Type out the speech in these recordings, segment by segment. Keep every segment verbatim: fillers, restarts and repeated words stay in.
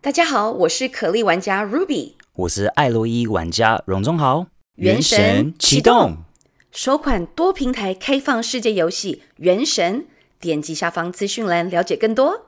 大家好，我是可莉玩家 Ruby， 我是艾洛伊玩家荣中豪。 原神启动，首款多平台开放世界游戏《原神》，点击下方资讯栏了解更多。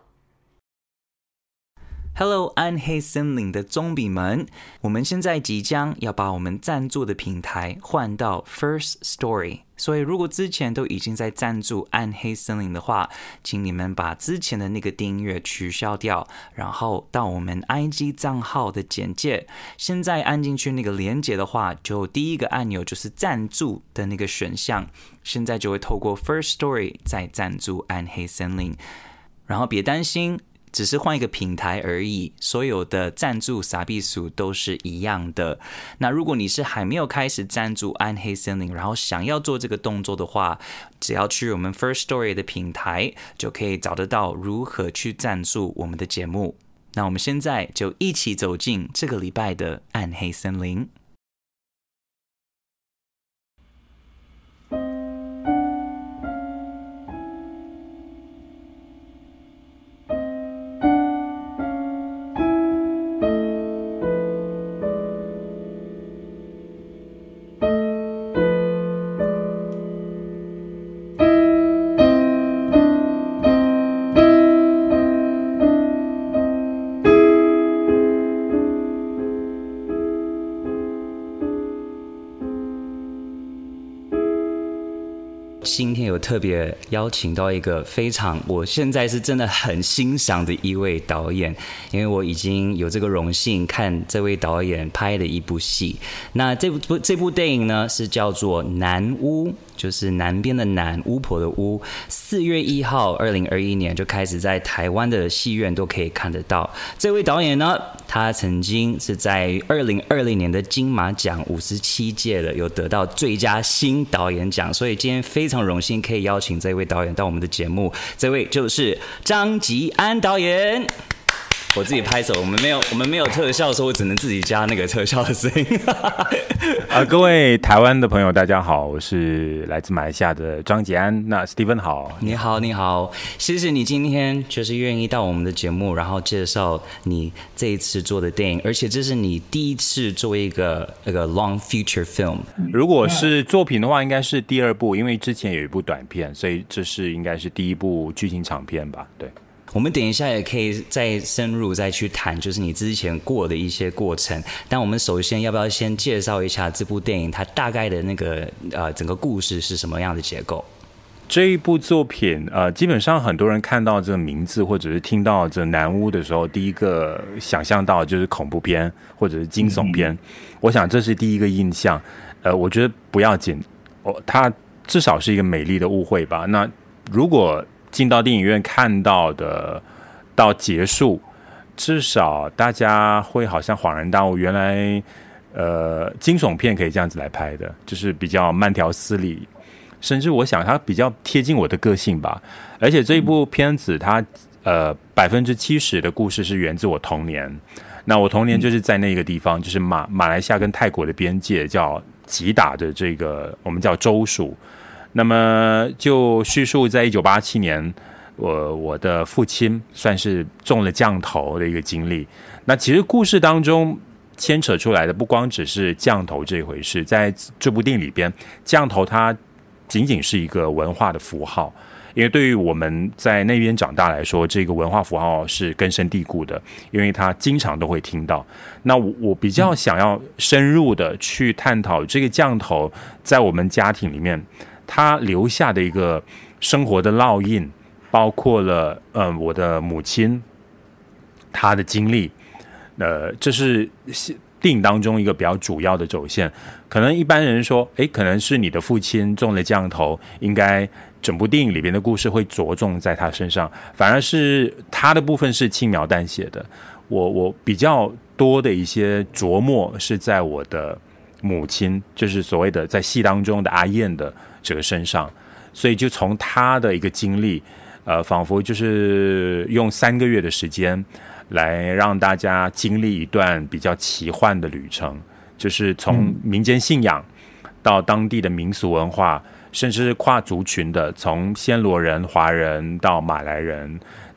Hello， 暗黑森林的宗比们，我们现在即将要把我们赞助的平台换到 First Story， 所以如果之前都已经在赞助暗黑森林的话，请你们把之前的那个订阅取消掉，然后到我们 I G 账号的简介，现在按进去那个连结的话，就第一个按钮就是赞助的那个选项，现在就会透过 First Story 再赞助暗黑森林，然后别担心，只是换一个平台而已，所有的赞助傻币数都是一样的。那如果你是还没有开始赞助暗黑森林，然后想要做这个动作的话，只要去我们 First Story 的平台，就可以找得到如何去赞助我们的节目。那我们现在就一起走进这个礼拜的暗黑森林。今天有特别邀请到一个非常我现在是真的很欣赏的一位导演，因为我已经有这个荣幸看这位导演拍的一部戏。那这部这部电影呢是叫做《南巫》，就是南边的南，巫婆的巫。四月一号，二零二一年就开始在台湾的戏院都可以看得到。这位导演呢，他曾经是在二零二零年的金马奖五十七届的，有得到最佳新导演奖，所以今天非常荣幸可以邀请这位导演到我们的节目。这位就是张吉安导演。我自己拍手，我们没有，我们没有特效，所以我只能自己加那个特效的声音。 啊，各位台湾的朋友，大家好，我是来自马来西亚的张吉安。那 Steven 好， 你好，你好，谢谢你今天就是愿意到我们的节目，然后介绍你这一次做的电影，而且这是你第一次做一个那个 long feature film。 如果是作品的话，应该是第二部，因为之前有一部短片，所以这是应该是第一部剧情长片吧？对。 我们等一下也可以再深入再去谈，就是你之前过的一些过程。但我们首先要不要先介绍一下这部电影它大概的那个呃整个故事是什么样的结构？ 这一部作品呃，基本上很多人看到这个名字或者是听到这南巫的时候，第一个想象到就是恐怖片或者是惊悚片。嗯、我想这是第一个印象。呃，我觉得不要紧，哦，它至少是一个美丽的误会吧。那如果进到电影院看到的到结束，至少大家会好像恍然大悟，原来呃惊悚片可以这样子来拍的，就是比较慢条斯理，甚至我想它比较贴近我的个性吧。而且这一部片子它呃百分之七十的故事是源自我童年，那我童年就是在那个地方，就是马马来西亚跟泰国的边界，叫吉打的这个我们叫州属。那么就叙述在一九八七年，我我的父亲算是中了降头的一个经历。那其实故事当中牵扯出来的不光只是降头这一回事，在这部电影里边，降头它仅仅是一个文化的符号，因为对于我们在那边长大来说，这个文化符号是根深蒂固的，因为它经常都会听到。那我我比较想要深入的去探讨这个降头在我们家庭里面他留下的一个生活的烙印，包括了呃我的母亲她的经历，呃，这是电影当中一个比较主要的轴线。可能一般人说，诶，可能是你的父亲中了降头，应该整部电影里边的故事会着重在他身上，反而是他的部分是轻描淡写的。我我比较多的一些琢磨是在我的母亲，就是所谓的在戏当中的阿燕的这个身上，所以就从她的一个经历，呃，仿佛就是用三个月的时间来让大家经历一段比较奇幻的旅程，就是从民间信仰到当地的民俗文化，甚至是跨族群的，从暹罗人、华人到马来人，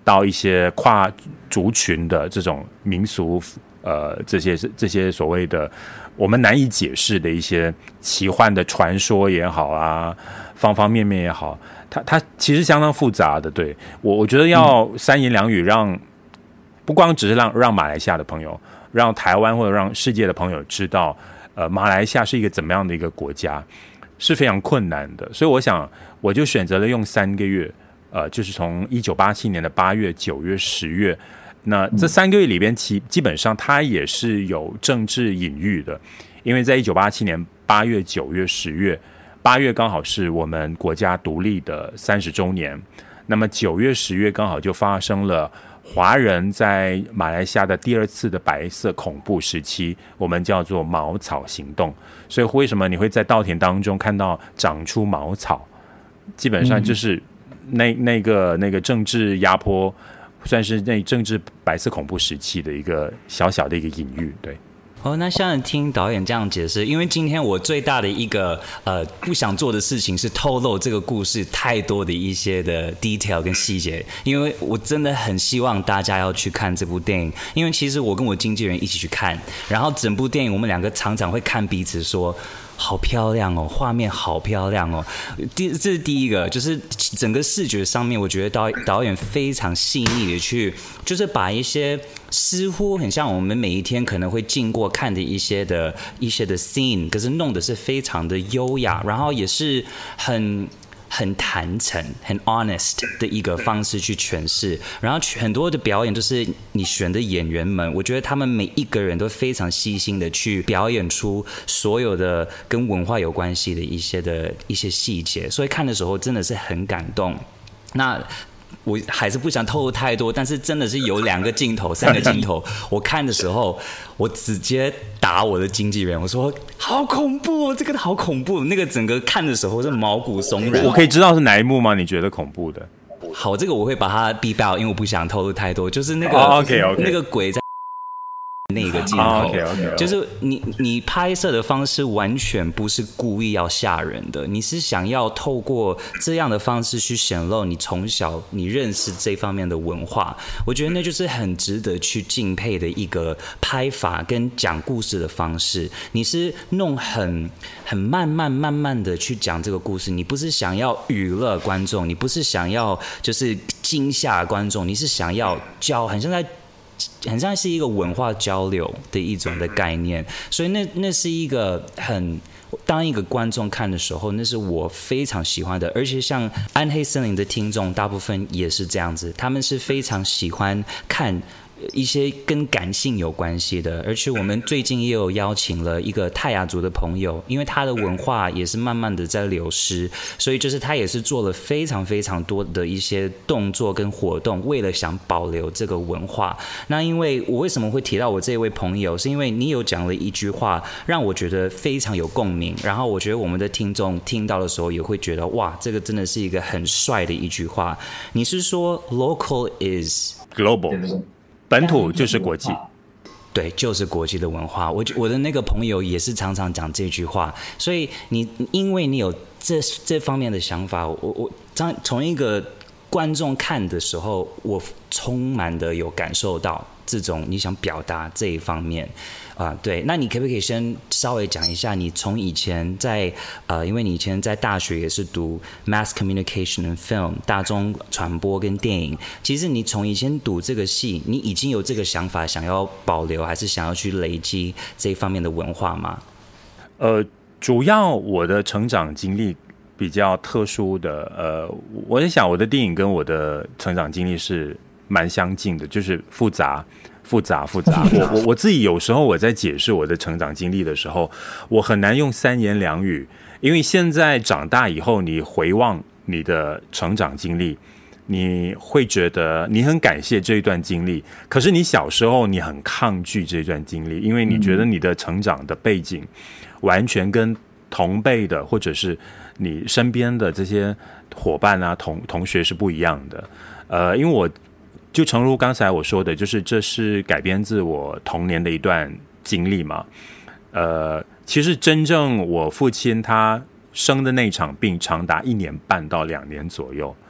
到一些跨族群的这种民俗，呃，这些这些所谓的我们难以解释的一些奇幻的传说也好啊，方方面面也好，它它其实相当复杂的。对，我我觉得要三言两语让不光只是让让马来西亚的朋友，让台湾或者让世界的朋友知道，呃，马来西亚是一个怎么样的一个国家，是非常困难的。所以我想，我就选择了用三个月，呃，就是从一九八七年的八月、九月、十月，那这三个月里边，其基本上它也是有政治隐喻的，因为在一九八七年八月、九月、十月，八月刚好是我们国家独立的三十周年，那么九月、十月刚好就发生了华人在马来西亚的第二次的白色恐怖时期，我们叫做茅草行动。所以为什么你会在稻田当中看到长出茅草？基本上就是那那个那个政治压迫，算是那政治白色恐怖时期的一个小小的一个隐喻，对。 哦，那像听导演这样解释，因为今天我最大的一个呃不想做的事情是透露这个故事太多的一些的 detail 跟细节，因为我真的很希望大家要去看这部电影，因为其实我跟我经纪人一起去看，然后整部电影我们两个常常会看彼此说，好漂亮哦，画面好漂亮哦。第这是第一个，就是整个视觉上面，我觉得导导演非常细腻的去，就是把一些似乎很像我们每一天可能会经过看的一些的一些的 scene， 可是弄的是非常的优雅，然后也是很。很坦诚、很 honest 的一个方式去诠释，然后很多的表演就是你选的演员们，我觉得他们每一个人都非常细心的去表演出所有的跟文化有关系的一些的一些细节，所以看的时候真的是很感动。那我还是不想透露太多，但是真的是有两个镜头、三个镜头，我看的时候，我直接打我的经纪人，我说好恐怖哦，这个好恐怖，那个整个看的时候是毛骨悚然。 我可以知道是哪一幕吗？你觉得恐怖的？ 好，这个我会把它逼爆，因为我不想透露太多，就是那个、 oh, okay, okay. 那个鬼在。那个镜头， oh, okay, okay, okay. 就是你你拍摄的方式完全不是故意要吓人的，你是想要透过这样的方式去显露你从小你认识这方面的文化，我觉得那就是很值得去敬佩的一个拍法跟讲故事的方式。你是弄很很慢慢慢慢的去讲这个故事，你不是想要娱乐观众，你不是想要就是惊吓观众，你是想要教，很像在。很像是一个文化交流的一种的概念，所以那那是一个很当一个观众看的时候，那是我非常喜欢的。而且像暗黑森林的听众，大部分也是这样子，他们是非常喜欢看一些跟感性有关系的。而且我们最近也有邀请了一个泰雅族的朋友，因为他的文化也是慢慢的在流失，所以就是他也是做了非常非常多的一些动作跟活动，为了想保留这个文化。那因为我为什么会提到我这位朋友，是因为你有讲了一句话让我觉得非常有共鸣，然后我觉得我们的听众听到的时候也会觉得哇，这个真的是一个很帅的一句话。你是说 local is global， 本土就是国际， 对，就是国际的文化。我我的那个朋友也是常常讲这句话，所以你因为你有这这方面的想法，我我从一个观众看的时候，我充满的有感受到这种你想表达这一方面啊、呃，对。那你可不可以先稍微讲一下，你从以前在呃，因为你以前在大学也是读 Mass Communication and Film 大众传播跟电影，其实你从以前读这个系，你已经有这个想法，想要保留还是想要去累积这一方面的文化吗？ 呃，主要我的成长经历比较特殊的，呃，我在想我的电影跟我的成长经历是蛮相近的，就是复杂。复杂复杂，我我我自己有时候我在解释我的成长经历的时候，我很难用三言两语，因为现在长大以后，你回望你的成长经历，你会觉得你很感谢这一段经历，可是你小时候你很抗拒这段经历，因为你觉得你的成长的背景完全跟同辈的或者是你身边的这些伙伴啊同同学是不一样的，呃，因为我。就诚如刚才我说的，就是这是改编自我童年的一段经历嘛。呃，其实真正我父亲他生的那场病长达一年半到两年左右。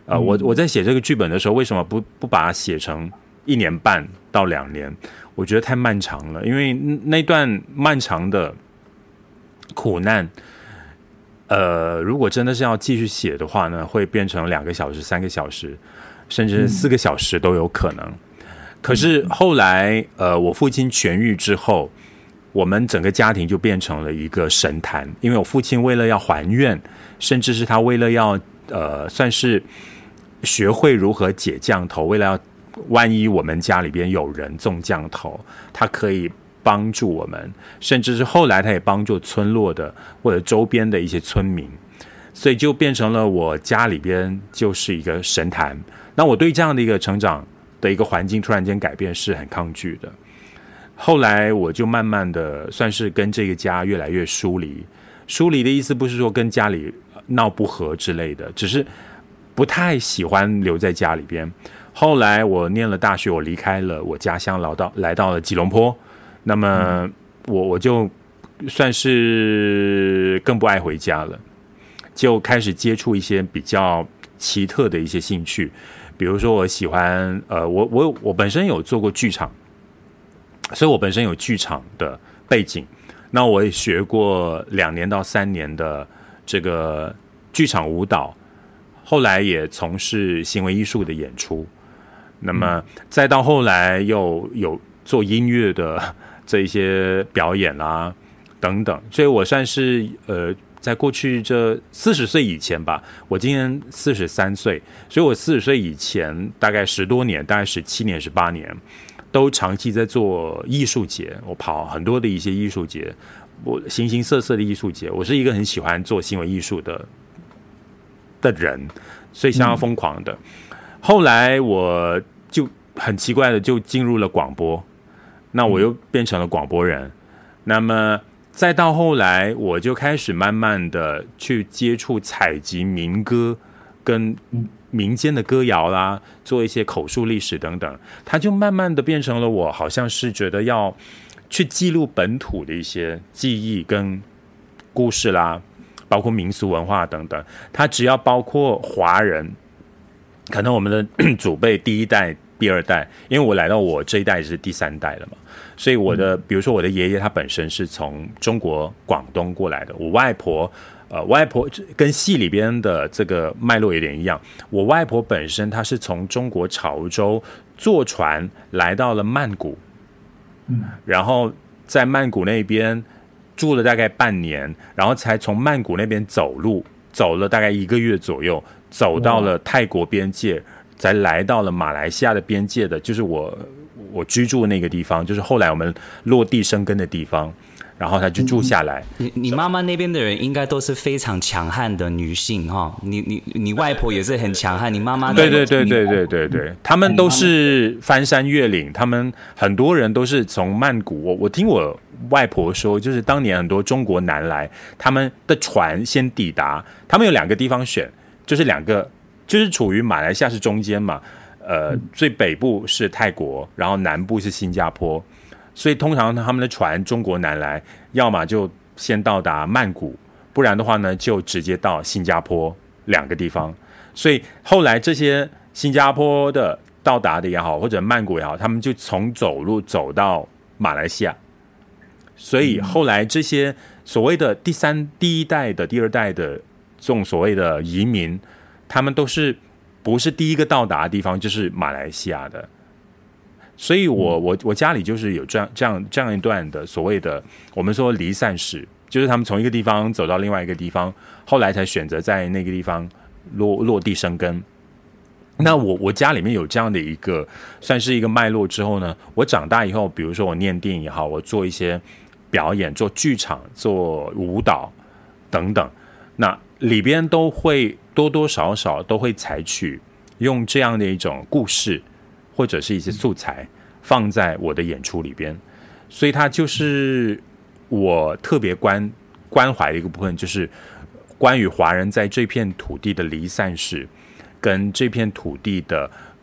呃，我我在写这个剧本的时候，为什么不不把它写成一年半到两年？我觉得太漫长了，因为那段漫长的苦难，呃，如果真的是要继续写的话呢，会变成两个小时、三个小时，甚至四个小时都有可能。可是后来，呃，我父亲痊愈之后，我们整个家庭就变成了一个神坛，因为我父亲为了要还愿，甚至是他为了要呃，算是学会如何解降头，为了要万一我们家里边有人中降头，他可以帮助我们，甚至是后来他也帮助村落的或者周边的一些村民，所以就变成了我家里边就是一个神坛。那我对这样的一个成长的一个环境突然间改变是很抗拒的。后来我就慢慢的算是跟这个家越来越疏离。疏离的意思不是说跟家里闹不和之类的，只是不太喜欢留在家里边。后来我念了大学，我离开了我家乡，来到来到了吉隆坡。那么我我就算是更不爱回家了，就开始接触一些比较奇特的一些兴趣。比如说我喜欢呃，我我我本身有做过剧场，所以我本身有剧场的背景。那我也学过两年到三年的这个剧场舞蹈，后来也从事行为艺术的演出。那么再到后来又有做音乐的这一些表演啦等等，所以我算是呃。在过去这四十岁以前吧，我今年四十三岁，所以我四十岁以前大概十多年，大概十七年、十八年，都长期在做艺术节。我跑很多的一些艺术节，我形形色色的艺术节。我是一个很喜欢做行为艺术的的人，所以相当疯狂的。嗯、后来我就很奇怪的就进入了广播，那我又变成了广播人。嗯、那么再到后来，我就开始慢慢的去接触采集民歌跟民间的歌谣啦，做一些口述历史等等，它就慢慢的变成了我好像是觉得要去记录本土的一些记忆跟故事啦，包括民俗文化等等。它只要包括华人，可能我们的祖辈第一代、第二代，因为我来到我这一代是第三代了嘛。所以我的，比如说我的爷爷，他本身是从中国广东过来的。我外婆，呃，外婆跟戏里边的这个脉络有点一样。我外婆本身她是从中国潮州坐船来到了曼谷，嗯，然后在曼谷那边住了大概半年，然后才从曼谷那边走路，走了大概一个月左右，走到了泰国边界，才来到了马来西亚的边界的，就是我。我居住的那个地方，就是后来我们落地生根的地方，然后他就住下来。 你你妈妈那边的人应该都是非常强悍的女性哈，你你你外婆也是很强悍，你妈妈对对对对对对对，他们都是翻山越岭，他们很多人都是从曼谷。我我听我外婆说，就是当年很多中国男来，他们的船先抵达，他们有两个地方选，就是两个，就是处于马来西亚是中间嘛。呃，最北部是泰国，然后南部是新加坡，所以通常他们的船中国南来，要么就先到达曼谷，不然的话呢，就直接到新加坡两个地方。所以后来这些新加坡的到达的也好，或者曼谷也好，他们就从走路走到马来西亚。所以后来这些所谓的第三、第一代的、第二代的这种所谓的移民，他们都是。不是第一个到达的地方就是马来西亚的，所以我我我家里就是有这样这样这样一段的所谓的我们说离散史，就是他们从一个地方走到另外一个地方，后来才选择在那个地方落落地生根。那我我家里面有这样的一个算是一个脉络之后呢，我长大以后，比如说我念电影也好，我做一些表演，做剧场，做舞蹈等等，那里边都会多多少少都会采取用这样的一种故事或者是一些素材放在我的演出里边，所以它就是我特别关关怀的一个部分，就是关于华人在这片土地的离散史，跟这片土地的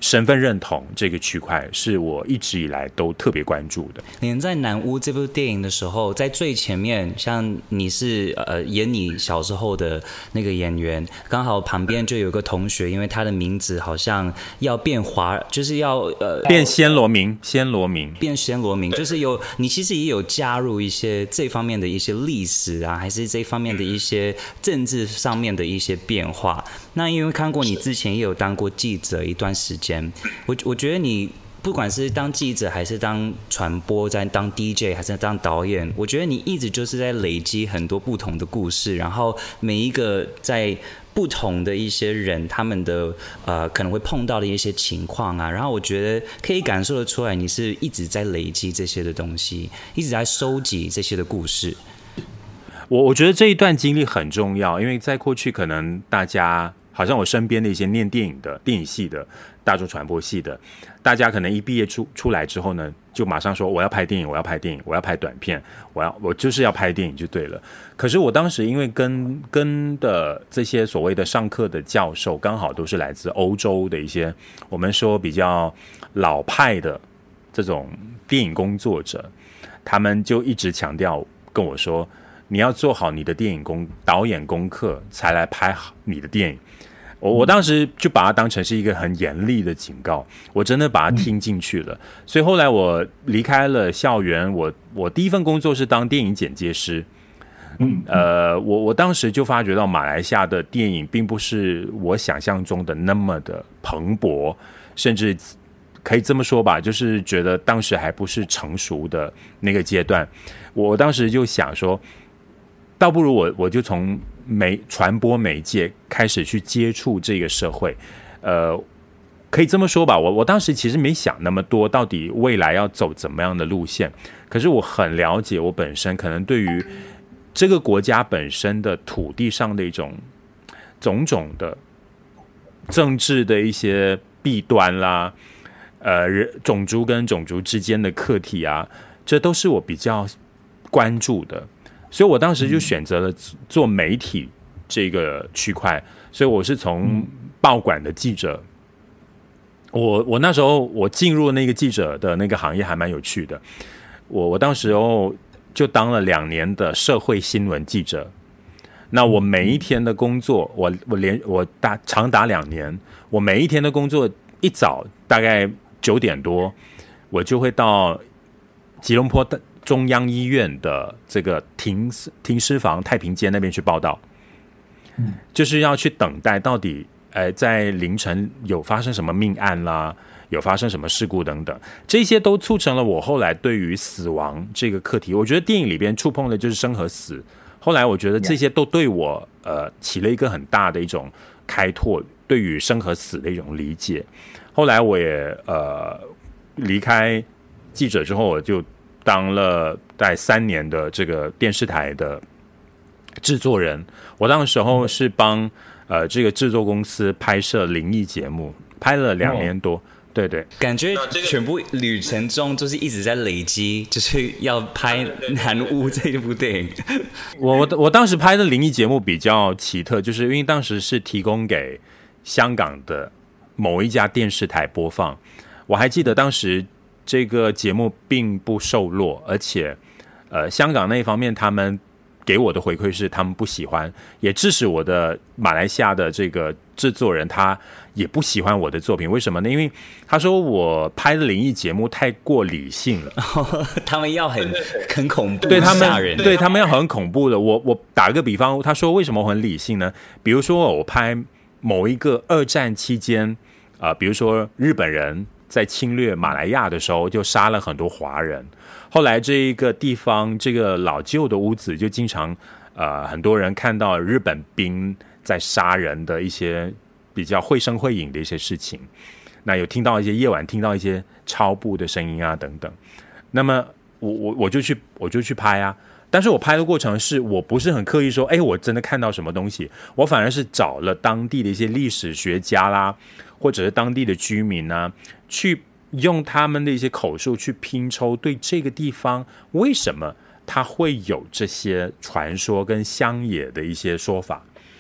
身份认同这个区块是我一直以来都特别关注的。 连在《南屋》这部电影的时候，在最前面，像你是呃演你小时候的那个演员，刚好旁边就有个同学，因为他的名字好像要变华，就是要呃变暹罗名，暹罗名， 变暹罗名，就是有你其实也有加入一些这方面的一些历史啊，还是这方面的一些政治上面的一些变化。那因为看过你之前也有当过记者一段时间。我我觉得你不管是当记者还是当传播，在当 D J 还是当导演，我觉得你一直就是在累积很多不同的故事，然后每一个在不同的一些人他们的呃可能会碰到的一些情况啊，然后我觉得可以感受得出来你是一直在累积这些的东西，一直在收集这些的故事。 我我觉得这一段经历很重要，因为在过去可能大家好像我身边的一些念电影的电影系的大众传播系的，大家可能一毕业出出来之后呢，就马上说我要拍电影，我要拍电影，我要拍短片，我要我就是要拍电影就对了。可是我当时因为跟跟的这些所谓的上课的教授，刚好都是来自欧洲的一些我们说比较老派的这种电影工作者，他们就一直强调跟我说，你要做好你的电影功导演功课，才来拍好你的电影。我我当时就把它当成是一个很严厉的警告，我真的把它听进去了。所以后来我离开了校园，我我第一份工作是当电影剪接师。嗯，呃，我我当时就发觉到马来西亚的电影并不是我想象中的那么的蓬勃，甚至可以这么说吧，就是觉得当时还不是成熟的那个阶段。我当时就想说，倒不如我我就从媒传播媒介开始去接触这个社会，呃，可以这么说吧，我我当时其实没想那么多，到底未来要走怎么样的路线。可是我很了解我本身可能对于这个国家本身的土地上的一种种种的政治的一些弊端啦，呃，种族跟种族之间的课题啊，这都是我比较关注的。所以我当时就选择了做媒体这个区块，所以我是从报馆的记者，我我那时候我进入那个记者的那个行业还蛮有趣的，我我当时候就当了两年的社会新闻记者。那我每一天的工作，我我连我打长达两年，我每一天的工作一早大概九点多，我就会到吉隆坡的中央医院的这个停停尸房太平间那边去报道，嗯，就是要去等待到底，呃，在凌晨有发生什么命案啦，有发生什么事故等等，这些都促成了我后来对于死亡这个课题，我觉得电影里边触碰的就是生和死。后来我觉得这些都对我呃起了一个很大的一种开拓，对于生和死的一种理解。后来我也呃离开记者之后，我就当了大概三年的这个电视台的制作人。我那个时候是帮呃这个制作公司拍摄灵异节目，拍了两年多。对对， 感觉全部旅程中就是一直在累积，就是要拍《南屋》这部电影。 我我我当时拍的灵异节目比较奇特，就是因为当时是提供给香港的某一家电视台播放。我还记得当时这个节目并不受落，而且呃香港那一方面他们给我的回馈是他们不喜欢，也致使我的马来西亚的这个制作人他也不喜欢我的作品。为什么呢？因为他说我拍的灵异节目太过理性了， 他们要很很恐怖， 对他们吓人， 对他们要很恐怖的。我我打个比方，他说为什么我很理性呢？比如说我拍某一个二战期间啊、呃，比如说日本人在侵略马来亚的时候，就杀了很多华人。后来这一个地方，这个老旧的屋子，就经常呃很多人看到日本兵在杀人的一些比较绘声绘影的一些事情。那有听到一些夜晚听到一些超步的声音啊等等。那么我我我就去我就去拍啊。但是我拍的过程是我不是很刻意说，哎，我真的看到什么东西，我反而是找了当地的一些历史学家啦，或者是当地的居民啊，去用他们的一些口述去拼凑对这个地方为什么它会有这些传说跟乡野的一些说法。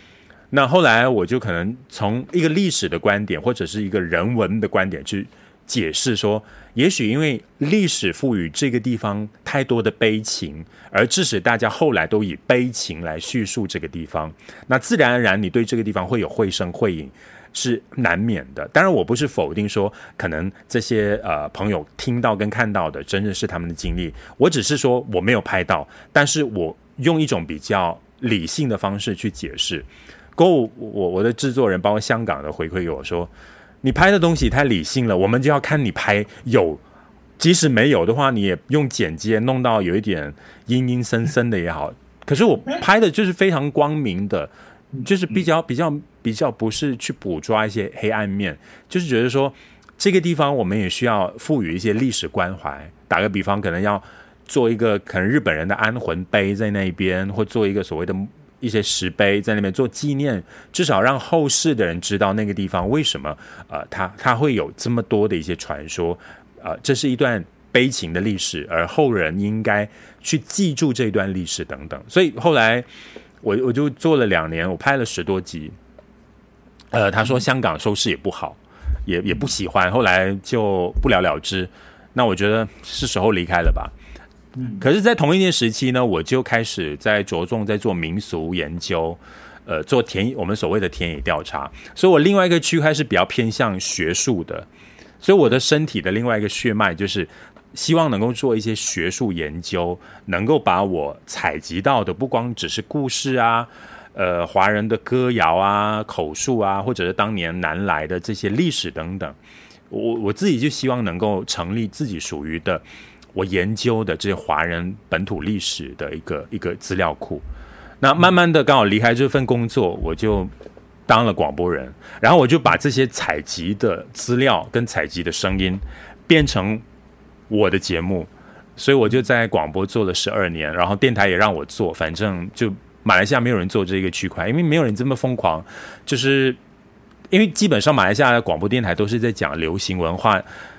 那后来我就可能从一个历史的观点或者是一个人文的观点去解释说，也许因为历史赋予这个地方太多的悲情，而致使大家后来都以悲情来叙述这个地方，那自然而然你对这个地方会有绘声绘影是难免的。当然我不是否定说可能这些呃朋友听到跟看到的真的是他们的经历，我只是说我没有拍到，但是我用一种比较理性的方式去解释。过后我我的制作人包括香港的回馈给我说，你拍的东西太理性了，我们就要看你拍有，即使没有的话你也用剪接弄到有一点阴阴森森的也好，可是我拍的就是非常光明的，就是比较比较比较不是去捕捉一些黑暗面，就是觉得说这个地方我们也需要赋予一些历史关怀。打个比方，可能要做一个可能日本人的安魂碑在那边，或做一个所谓的一些石碑在那边做纪念，至少让后世的人知道那个地方为什么呃它它会有这么多的一些传说，呃这是一段悲情的历史，而后人应该去记住这段历史等等。所以后来我我就做了两年，我拍了十多集。呃，他说香港收视也不好，也也不喜欢，后来就不了了之。那我觉得是时候离开了吧。可是在同一年时期呢，我就开始在着重在做民俗研究，呃，做田我们所谓的田野调查。所以我另外一个区块是比较偏向学术的，所以我的身体的另外一个血脉就是希望能够做一些学术研究，能够把我采集到的不光只是故事啊，呃，华人的歌谣啊、口述啊，或者是当年南来的这些历史等等，我我自己就希望能够成立自己属于的我研究的这些华人本土历史的一个一个资料库。那慢慢的刚好离开这份工作，我就当了广播人，然后我就把这些采集的资料跟采集的声音变成我的节目，所以我就在广播做了十二年，然后电台也让我做，反正就马来西亚没有人做这个区块，因为没有人这么疯狂，就是因为基本上马来西亚的广播电台都是在讲流行文化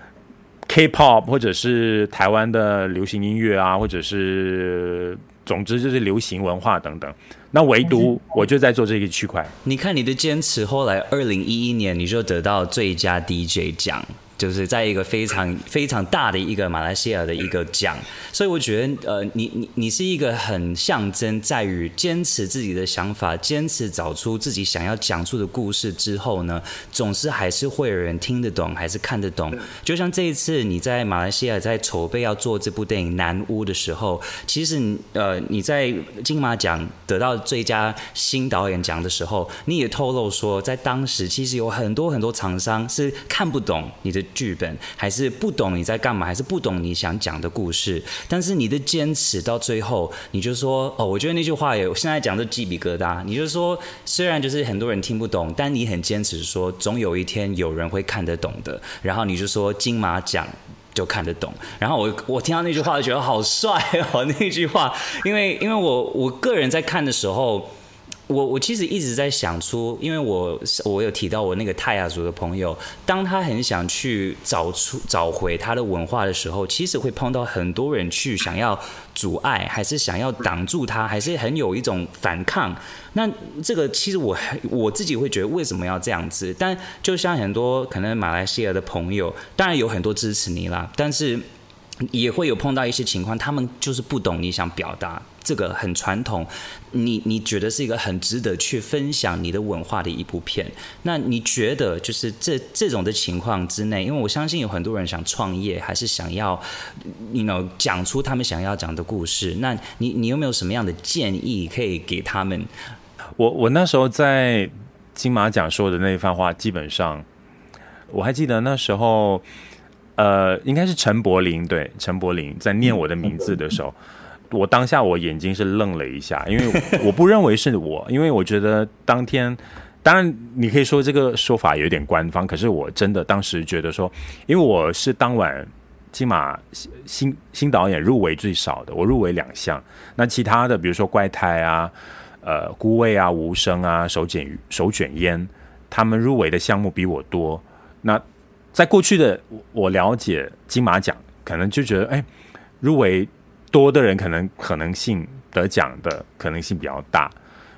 ，K-pop 或者是台湾的流行音乐啊，或者是总之就是流行文化等等。那唯独我就在做这个区块。 你看你的坚持，后来二零一一年你就得到最佳 D J 奖。就是在一个非常非常大的一个马来西亚的一个奖，所以我觉得呃，你你你是一个很象征在于坚持自己的想法，坚持找出自己想要讲出的故事之后呢，总是还是会有人听得懂，还是看得懂。就像这一次你在马来西亚在筹备要做这部电影《南屋》的时候，其实呃你在金马奖得到最佳新导演奖的时候，你也透露说，在当时其实有很多很多厂商是看不懂你的剧本，还是不懂你在干嘛，还是不懂你想讲的故事，但是你的坚持到最后，你就说哦，我觉得那句话也现在讲就鸡皮疙瘩。你就说，虽然就是很多人听不懂，但你很坚持说，总有一天有人会看得懂的。然后你就说金马奖就看得懂。然后我我听到那句话就觉得好帅哦，那句话，因为因为我我个人在看的时候。我我其实一直在想出，因为我我有提到我那个泰雅族的朋友，当他很想去找出找回他的文化的时候，其实会碰到很多人去想要阻碍，还是想要挡住他，还是很有一种反抗。那这个其实我我自己会觉得为什么要这样子？但就像很多可能马来西亚的朋友，当然有很多支持你啦，但是也会有碰到一些情况，他们就是不懂你想表达。这个很传统，你你觉得是一个很值得去分享你的文化的一部片。那你觉得就是这这种的情况之内，因为我相信有很多人想创业，还是想要 you know 讲出他们想要讲的故事。那你你有没有什么样的建议可以给他们？ 我我那时候在金马奖说的那一番话，基本上我还记得那时候，呃，应该是陈柏霖，对，陈柏霖在念我的名字的时候。我当下我眼睛是愣了一下，因为我不认为是我，因为我觉得当天，当然你可以说这个说法有点官方，可是我真的当时觉得说，因为我是当晚金马新新导演入围最少的，我入围两项，那其他的比如说怪胎啊、呃孤味啊、无声啊、手卷手卷烟，他们入围的项目比我多。那在过去的我了解金马奖，可能就觉得哎，入围多的人可能可能性得奖的可能性比较大，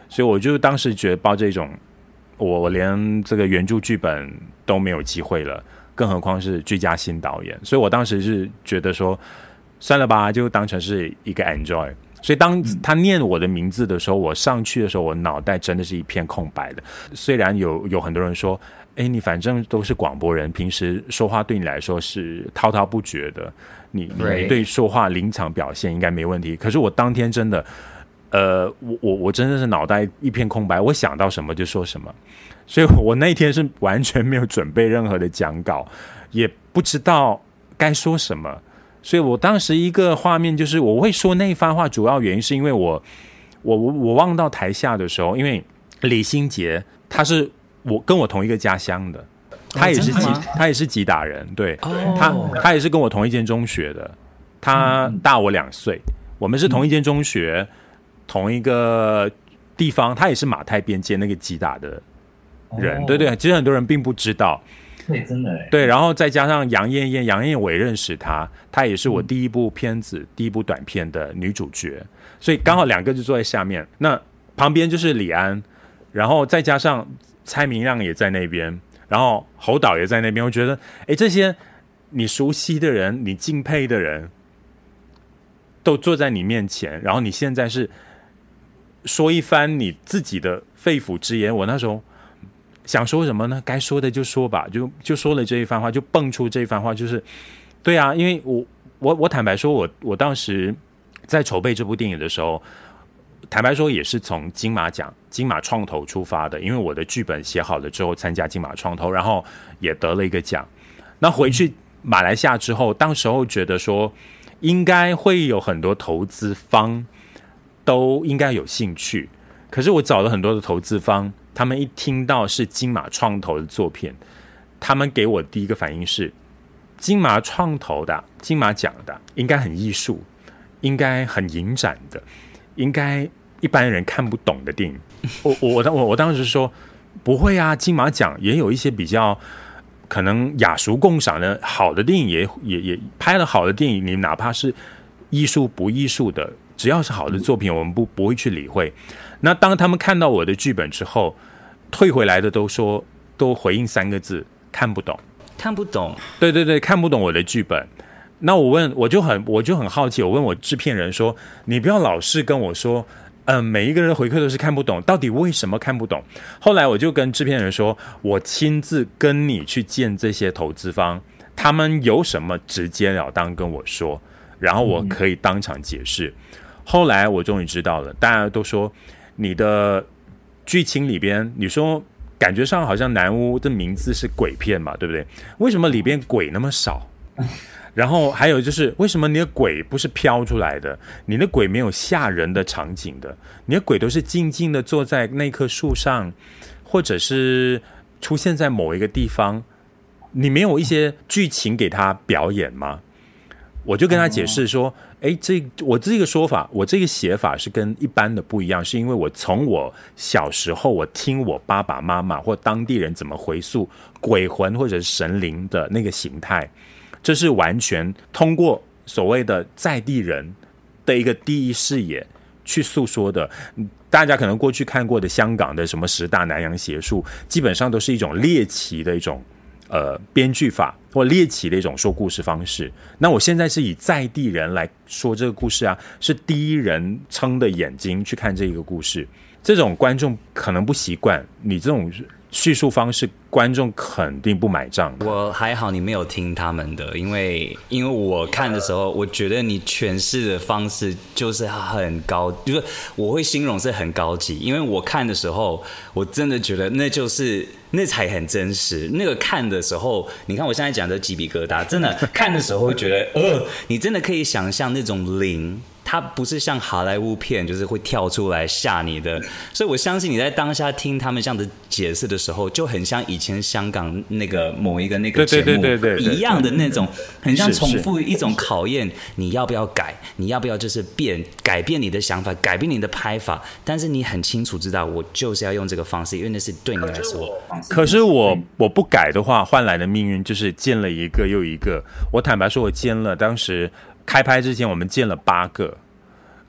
所以我就当时觉得抱这种，我我连这个原著剧本都没有机会了，更何况是最佳新导演，所以我当时是觉得说，算了吧，就当成是一个 enjoy。所以当他念我的名字的时候，我上去的时候，我脑袋真的是一片空白的。虽然有有很多人说，哎，你反正都是广播人，平时说话对你来说是滔滔不绝的，你你对说话临场表现应该没问题。可是我当天真的，呃，我我我真的是脑袋一片空白，我想到什么就说什么。所以我那天是完全没有准备任何的讲稿，也不知道该说什么。所以我当时一个画面就是我会说那番话，主要原因是因为我我我望到台下的时候，因为李心洁他是我跟我同一个家乡的，他也是吉、哦、他也是吉打人，对、哦、他他也是跟我同一间中学的，他大我两岁，我们是同一间中学、嗯、同一个地方，他也是马太边界那个吉打的人、哦、对对，其实很多人并不知道。 对，真的对，然后再加上杨艳艳，杨艳艳我也认识她，她也是我第一部片子、嗯、第一部短片的女主角，所以刚好两个就坐在下面，那旁边就是李安，然后再加上蔡明亮也在那边，然后侯导也在那边，我觉得哎，这些你熟悉的人，你敬佩的人都坐在你面前，然后你现在是说一番你自己的肺腑之言，我那时候想说什么呢？该说的就说吧，就就说了这一番话，就蹦出这一番话，就是对啊，因为我我我坦白说我，我我当时在筹备这部电影的时候，坦白说也是从金马奖、金马创投出发的，因为我的剧本写好了之后参加金马创投，然后也得了一个奖。那回去马来西亚之后，当时候觉得说应该会有很多投资方都应该有兴趣，可是我找了很多的投资方。他们一听到是金马创投的作品，他们给我第一个反应是金马创投的、金马奖的应该很艺术，应该很影展的，应该一般人看不懂的电影。我我我我当时说不会啊，金马奖也有一些比较可能雅俗共赏的好的电影，也也也拍了好的电影，你哪怕是艺术不艺术的，只要是好的作品，我们不不会去理会。那当他们看到我的剧本之后，退回来的都说，都回应三个字：看不懂， 看不懂。 对对对，看不懂我的剧本。那我问，我就很我就很好奇，我问我制片人说：“你不要老是跟我说，嗯、呃，每一个人的回馈都是看不懂，到底为什么看不懂？”后来我就跟制片人说：“我亲自跟你去见这些投资方，他们有什么直截了当跟我说，然后我可以当场解释。嗯”后来我终于知道了，大家都说你的剧情里边，你说感觉上好像南屋的名字是鬼片嘛，对不对？为什么里边鬼那么少？然后还有就是为什么你的鬼不是飘出来的？你的鬼没有吓人的场景的，你的鬼都是静静的坐在那棵树上，或者是出现在某一个地方，你没有一些剧情给他表演吗？我就跟他解释说，哎，这我这个说法，我这个写法是跟一般的不一样，是因为我从我小时候，我听我爸爸妈妈或当地人怎么回溯鬼魂或者神灵的那个形态，这是完全通过所谓的在地人的一个第一视野去诉说的。大家可能过去看过的香港的什么十大南洋邪术，基本上都是一种猎奇的一种呃编剧法或猎奇的一种说故事方式。那我现在是以在地人来说这个故事啊，是第一人撑的眼睛去看这个故事，这种观众可能不习惯，你这种叙述方式观众肯定不买账。 我还好你没有听他们的，因为因为我看的时候，我觉得你诠释的方式就是很高，就是我会形容是很高级，因为我看的时候我真的觉得那就是那才很真实。那个看的时候，你看我现在讲的鸡皮疙瘩，真的看的时候会觉得呃，你真的可以想象那种灵，它不是像好莱坞片就是会跳出来吓你的。所以我相信你在当下听他们这样的解释的时候，就很像以前香港那个某一个那个节目一样的那种，很像重复一种考验，你要不要改，你要不要就是变改变你的想法，改变你的拍法，但是你很清楚知道我就是要用这个方式，因为那是对你来说。 可是我我不改的话，换来的命运就是见了一个又一个。我坦白说，我见了当时开拍之前我们见了八个，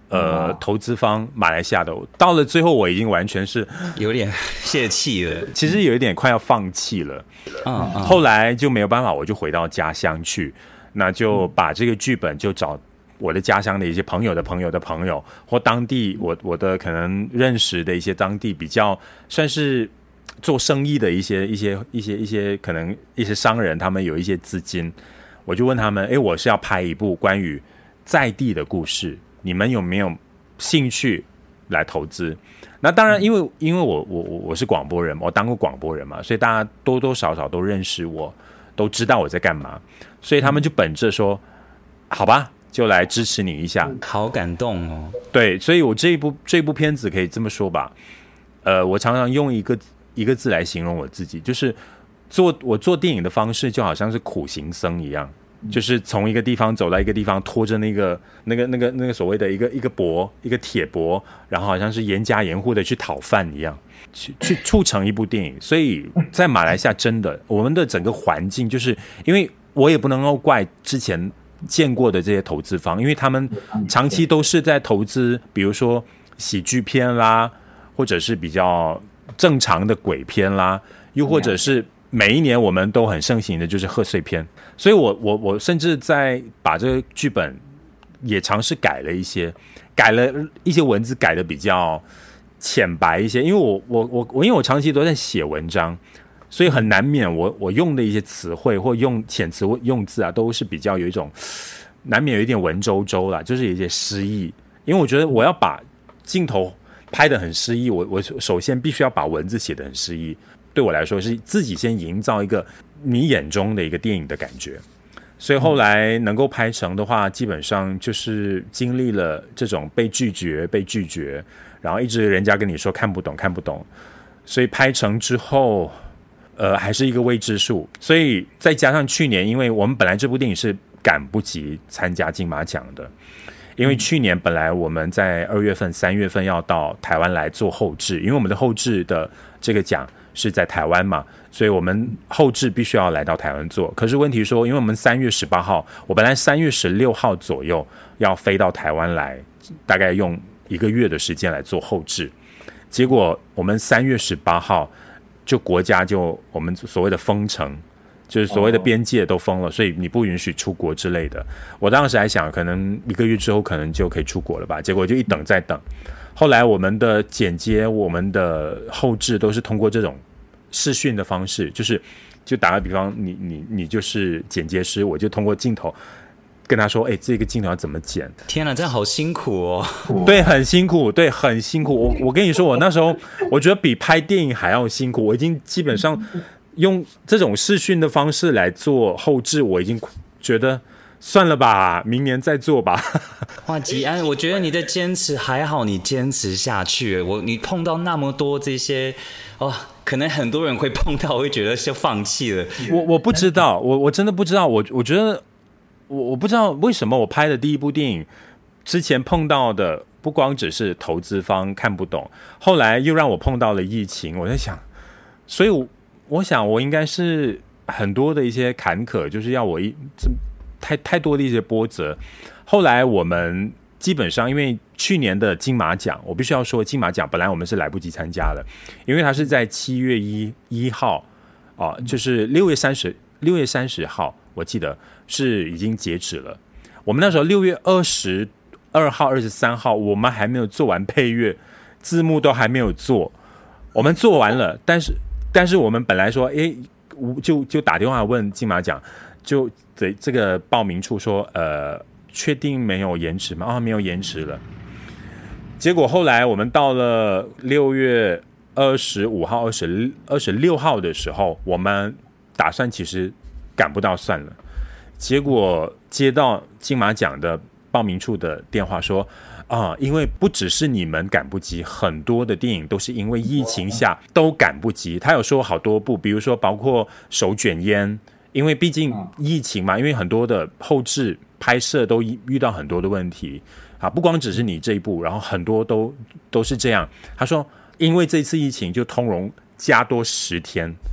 呃投资方马来西亚的，到了最后我已经完全是有点泄气了， 其实有一点快要放弃了。 嗯嗯， 后来就没有办法，我就回到家乡去，那就把这个剧本就找我的家乡的一些朋友的朋友的朋友，或当地我我的可能认识的一些当地比较算是做生意的一些一些一些一些可能一些商人，他们有一些资金，我就问他们，哎，我是要拍一部关于在地的故事，你们有没有兴趣来投资？那当然，因为因为我我我我是广播人，我当过广播人嘛，所以大家多多少少都认识我，都知道我在干嘛，所以他们就本着说，好吧，就来支持你一下。 好感动哦。 对，所以我这一部这一部片子可以这么说吧，呃，我常常用一个一个字来形容我自己，就是做我做电影的方式就好像是苦行僧一样。就是从一个地方走到一个地方，拖着那个那个那个那个所谓的一个一个钵，一个铁钵，然后好像是严加严护的去讨饭一样，去去促成一部电影。所以在马来西亚，真的我们的整个环境，就是因为我也不能够怪之前见过的这些投资方，因为他们长期都是在投资，比如说喜剧片啦，或者是比较正常的鬼片啦，又或者是每一年我们都很盛行的就是贺岁片。所以我我我甚至在把这个剧本也尝试改了一些，改了一些文字，改的比较浅白一些，因为我我我我因为我长期都在写文章，所以很难免我我用的一些词汇或用遣词用字啊，都是比较有一种难免有一点文绉绉啦，就是有一些诗意。因为我觉得我要把镜头拍得很诗意，我我首先必须要把文字写得很诗意。对我来说是自己先营造一个你眼中的一个电影的感觉，所以后来能够拍成的话，基本上就是经历了这种被拒绝被拒绝，然后一直人家跟你说看不懂看不懂，所以拍成之后呃，还是一个未知数。所以再加上去年，因为我们本来这部电影是赶不及参加金马奖的，因为去年本来我们在二月份三月份要到台湾来做后制，因为我们的后制的这个奖是在台湾嘛，所以我们后制必须要来到台湾做。可是问题说，因为我们三月十八号，我本来三月十六号左右要飞到台湾来，大概用一个月的时间来做后制，结果我们三月十八号就国家就我们所谓的封城，就是所谓的边界都封了，所以你不允许出国之类的。我当时还想，可能一个月之后可能就可以出国了吧，结果就一等再等。后来我们的剪接、我们的后制都是通过这种视讯的方式，就是就打个比方，你你你就是剪接师，我就通过镜头跟他说，哎、欸，这个镜头要怎么剪？ 天哪，真的好辛苦哦！ 对，很辛苦，对，很辛苦。我我跟你说，我那时候我觉得比拍电影还要辛苦。我已经基本上用这种视讯的方式来做后制，我已经觉得算了吧，明年再做吧。 哇，吉安，我觉得你的坚持还好，你坚持下去。我你碰到那么多这些哦。可能很多人会碰到，会觉得就放弃了。 我我不知道，我我真的不知道。我我觉得我我不知道为什么我拍的第一部电影之前碰到的不光只是投资方看不懂，后来又让我碰到了疫情。我在想，所以我我想我应该是很多的一些坎坷，就是要我一太太多的一些波折。后来我们基本上因为去年的金马奖，我必须要说金马奖本来我们是来不及参加的，因为它是在七月一一号啊、呃，就是六月三十六月三十号，我记得是已经截止了。我们那时候六月二十二号、二十三号，我们还没有做完配乐，字幕都还没有做，我们做完了，但是但是我们本来说，哎，就就打电话问金马奖，就对这个报名处说，呃。确定没有延迟吗？啊、哦，没有延迟了。结果后来我们到了六月二十五号、二十二十六号的时候，我们打算其实赶不到算了。结果接到金马奖的报名处的电话说，啊，因为不只是你们赶不及，很多的电影都是因为疫情下都赶不及。他有说好多部，比如说包括手卷烟，因为毕竟疫情嘛，因为很多的后制。拍摄都遇到很多的问题啊，不光只是你这一部，然后很多都都是这样。他说，因为这次疫情就通融加多十天，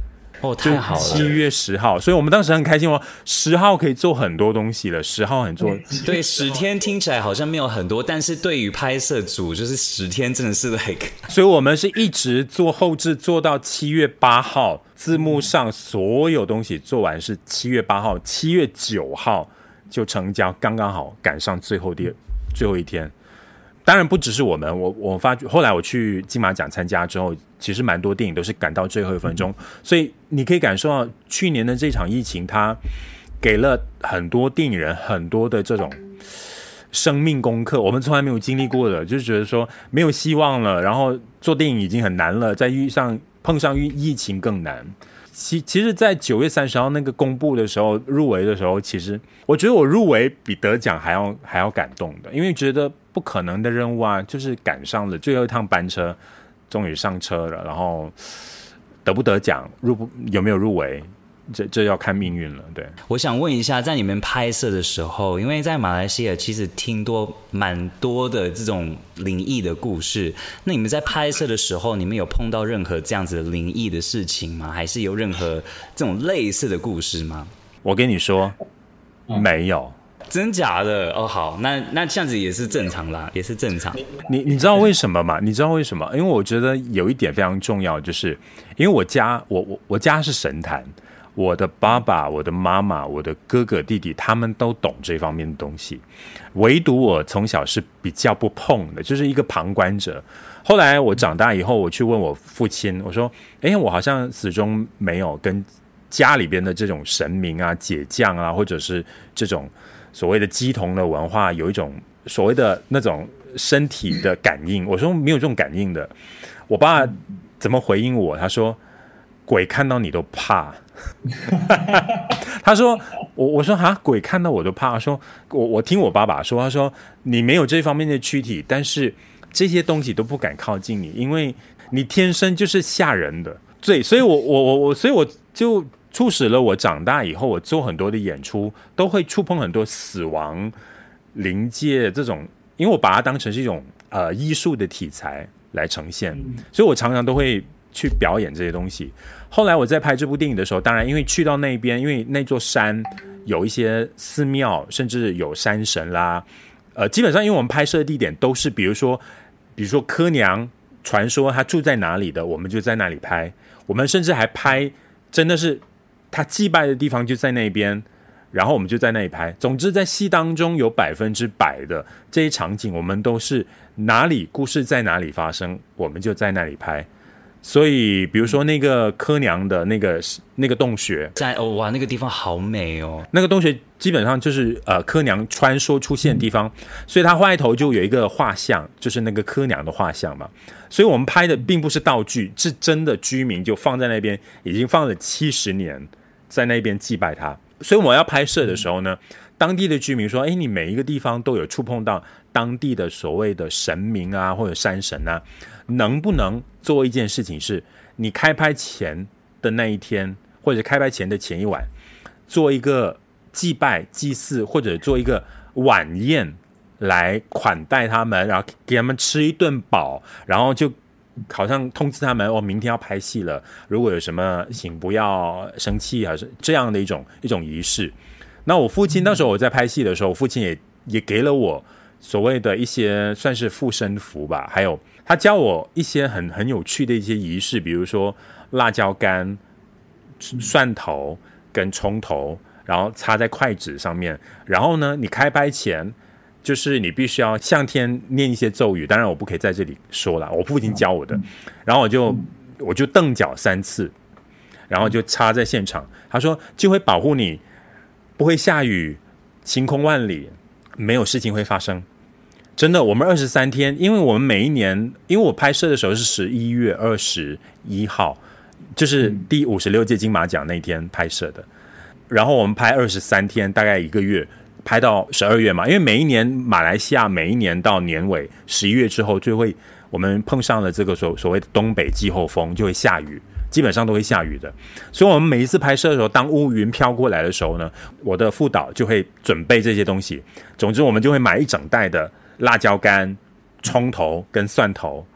哦，太好了！ 七月十号，所以我们当时很开心哦。十号可以做很多东西了，十号很做。 对，十天听起来好像没有很多，但是对于拍摄组，就是十天真的是 like。 所以我们是一直做后制，做到七月八号，字幕上所有东西做完是七月八号，七月九号就成交，刚刚好赶上最后第最后一天。当然不只是我们，我我发觉后来我去金马奖参加之后，其实蛮多电影都是赶到最后一分钟，所以你可以感受到去年的这场疫情，它给了很多电影人很多的这种生命功课，我们从来没有经历过的，就是觉得说没有希望了，然后做电影已经很难了，再遇上碰上疫情更难。其其实，在九月三十号那个公布的时候，入围的时候，其实我觉得我入围比得奖还要还要感动的，因为觉得不可能的任务啊，就是赶上了最后一趟班车，终于上车了，然后得不得奖，入不有没有入围，这这要看命运了。对， 我想问一下，在你们拍摄的时候，因为在马来西亚其实听多蛮多的这种灵异的故事，那你们在拍摄的时候，你们有碰到任何这样子的灵异的事情吗？还是有任何这种类似的故事吗？ 我跟你说，没有。 真假的哦，好，那那这样子也是正常啦，也是正常。 你你知道为什么吗？你知道为什么？因为我觉得有一点非常重要，就是因为我家我我我家是神坛，我的爸爸、我的妈妈、我的哥哥弟弟，他们都懂这方面的东西，唯独我从小是比较不碰的，就是一个旁观者。后来我长大以后，我去问我父亲，我说：“哎，我好像始终没有跟家里边的这种神明啊、解降啊，或者是这种。”所谓的乩童的文化有一种所谓的那种身体的感应，我说没有这种感应的。我爸怎么回应我？他说鬼看到你都怕。他说我我说哈鬼看到我都怕。他说我我听我爸爸说，他说你没有这方面的躯体，但是这些东西都不敢靠近你，因为你天生就是吓人的。对，所以我我我我所以我就。促使了我长大以后，我做很多的演出都会触碰很多死亡、灵界这种，因为我把它当成是一种呃艺术的题材来呈现，所以我常常都会去表演这些东西。后来我在拍这部电影的时候，当然因为去到那边，因为那座山有一些寺庙，甚至有山神啦，呃，基本上因为我们拍摄的地点都是，比如说，比如说柯娘传说他住在哪里的，我们就在那里拍。我们甚至还拍真的是。他祭拜的地方就在那边，然后我们就在那里拍。总之，在戏当中有百分之百的这些场景，我们都是哪里故事在哪里发生，我们就在那里拍。所以，比如说那个柯娘的那个那个洞穴， 在哦哇，那个地方好美哦。 那个洞穴基本上就是呃柯娘传说出现的地方，所以他画一头就有一个画像，就是那个柯娘的画像嘛。所以我们拍的并不是道具，是真的居民就放在那边，已经放了七十年。在那边祭拜他，所以我要拍摄的时候呢，当地的居民说：“哎，你每一个地方都有触碰到当地的所谓的神明啊，或者山神啊，能不能做一件事情是，你开拍前的那一天，或者开拍前的前一晚，做一个祭拜、祭祀，或者做一个晚宴来款待他们，然后给他们吃一顿饱，然后就。”好像通知他们，我、哦、明天要拍戏了，如果有什么请不要生气，还是这样的一种一种仪式。那我父亲那时候我在拍戏的时候，我父亲也也给了我所谓的一些算是护身符吧，还有他教我一些很很有趣的一些仪式，比如说辣椒干、蒜头跟葱头，然后插在筷子上面，然后呢，你开拍前。就是你必须要向天念一些咒语，当然我不可以在这里说了，我父亲教我的，然后我就我就蹬脚三次，然后就插在现场，他说就会保护你，不会下雨，晴空万里，没有事情会发生。真的，我们二十三天，因为我们每一年，因为我拍摄的时候是十一月二十一号，就是第五十六届金马奖那天拍摄的，然后我们拍二十三天，大概一个月。拍到十二月嘛，因为每一年马来西亚每一年到年尾十一月之后，就会我们碰上了这个所所谓的东北季候风，就会下雨，基本上都会下雨的。所以我们每一次拍摄的时候，当乌云飘过来的时候呢，我的副导就会准备这些东西。总之，我们就会买一整袋的辣椒干、葱头跟蒜头，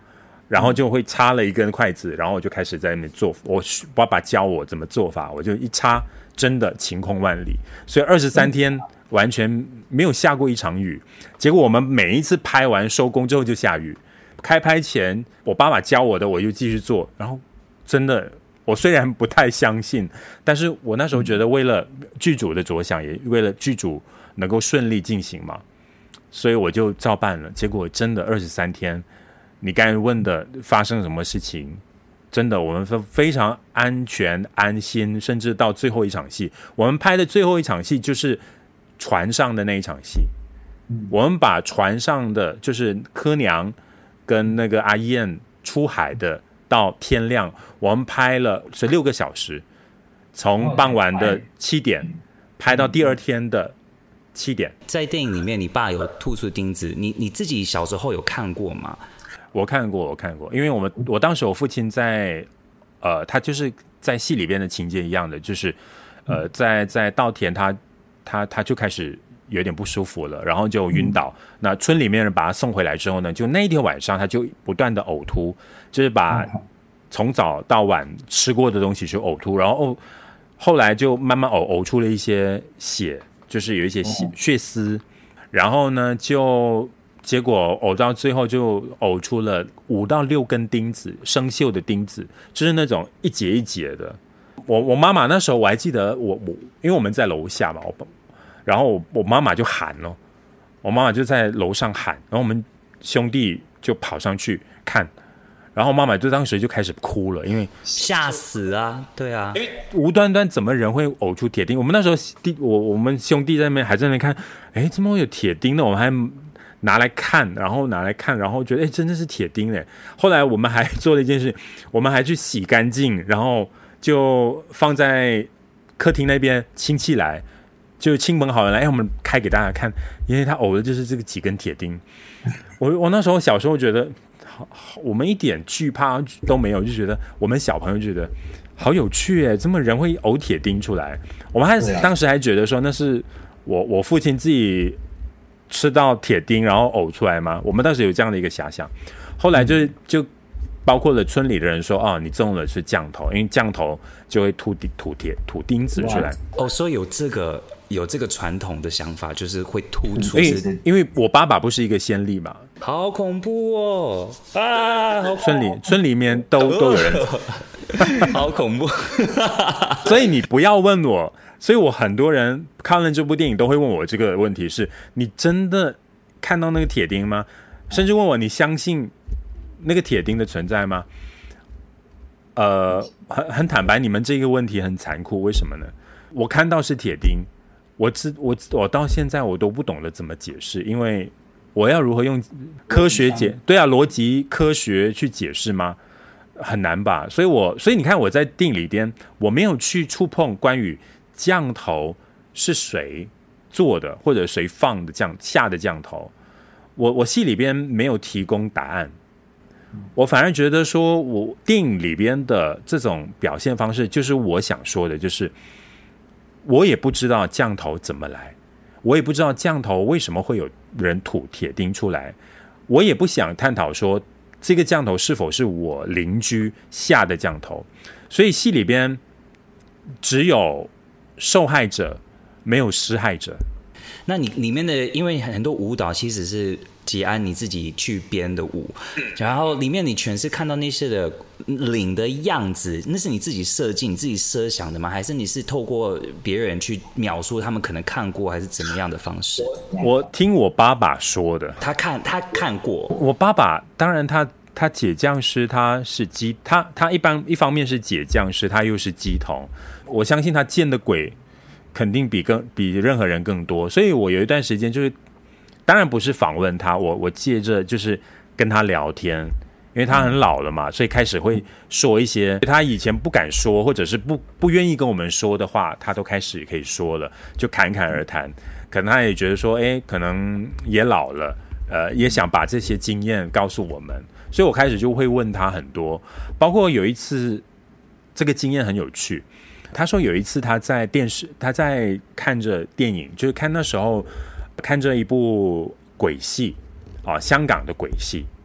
然后就会插了一根筷子，然后我就开始在那边做，我爸爸教我怎么做法，我就一插，真的晴空万里。所以二十三天完全没有下过一场雨，结果我们每一次拍完收工之后就下雨。开拍前我爸爸教我的我就继续做，然后真的我虽然不太相信，但是我那时候觉得为了剧组的着想，也为了剧组能够顺利进行嘛，所以我就照办了。结果真的二十三天，你刚才问的发生什么事情，真的我们非常安全安心，甚至到最后一场戏，我们拍的最后一场戏就是船上的那一场戏，我们把船上的就是柯娘跟那个阿燕出海的到天亮，我们拍了十六个小时，从傍晚的七点拍到第二天的七点。 在电影里面，你爸有吐出钉子，你你自己小时候有看过吗？ 我看过，我看过，因为我们我当时我父亲在，呃，他就是在戏里边的情节一样的，就是呃，在在稻田他他他就开始有点不舒服了，然后就晕倒。嗯、那村里面人把他送回来之后呢，就那一天晚上他就不断的呕吐，就是把从早到晚吃过的东西就呕吐，然后、哦、后来就慢慢呕呕出了一些血，就是有一些血血丝，然后呢就结果呕到最后就呕出了五到六根钉子，生锈的钉子，就是那种一节一节的。我我妈妈那时候我还记得我我因为我们在楼下嘛，我然后 我, 我妈妈就喊了，我妈妈就在楼上喊，然后我们兄弟就跑上去看，然后妈妈就当时就开始哭了，因为吓死啊，对啊， 因为无端端怎么人会呕出铁钉？我们那时候我我们兄弟在那边还在那边看，哎，怎么会有铁钉呢？我们还拿来看，然后拿来看，然后觉得哎，真的是铁钉嘞。后来我们还做了一件事，我们还去洗干净，然后就放在客厅那边，亲戚来。就亲朋好友来，哎，我们开给大家看，因为他呕的就是这个几根铁钉。我我那时候小时候觉得，我们一点惧怕都没有，就觉得我们小朋友觉得好有趣哎，怎么人会呕铁钉出来？我们还、啊、当时还觉得说那是我我父亲自己吃到铁钉然后呕出来吗？我们当时有这样的一个遐想。后来就就包括了村里的人说，哦，你中了是降头，因为降头就会吐吐铁吐钉子出来。 哦，所以有这个。有这个传统的想法，就是会突出。 因为我爸爸不是一个先例嘛， 好恐怖哦！啊，好村里村里面都都有人， 好恐怖。 所以你不要问我，所以我很多人看了这部电影都会问我这个问题：是你真的看到那个铁钉吗？甚至问我你相信那个铁钉的存在吗？呃，很很坦白，你们这个问题很残酷，为什么呢？我看到是铁钉。我知我我到现在我都不懂得怎么解释，因为我要如何用科学解对啊逻辑科学去解释吗？很难吧。所以我所以你看我在电影里边我没有去触碰关于降头是谁做的或者谁放的降下的降头，我我戏里边没有提供答案，我反而觉得说我电影里边的这种表现方式就是我想说的，就是我也不知道降头怎么来，我也不知道降头为什么会有人吐铁钉出来，我也不想探讨说这个降头是否是我邻居下的降头，所以戏里边只有受害者没有施害者。 那你里面的因为很多舞蹈其实是吉安你自己去编的舞，然后里面你全是看到那些的领的样子，那是你自己设计你自己设想的吗？还是你是透过别人去描述他们可能看过还是怎么样的方式？ 我听我爸爸说的， 他看他看过。 我爸爸当然他他解降师，他是鸡，他他一般一方面是解降师，他又是鸡童，我相信他见的鬼肯定比更比任何人更多，所以我有一段时间就是，当然不是访问他，我我借着就是跟他聊天，因为他很老了嘛，所以开始会说一些他以前不敢说或者是不不愿意跟我们说的话，他都开始可以说了，就侃侃而谈。可能他也觉得说，哎，可能也老了，呃，也想把这些经验告诉我们，所以我开始就会问他很多，包括有一次这个经验很有趣。他说有一次他在电视，他在看着电影，就是看那时候看着一部鬼戏啊，香港的鬼戏。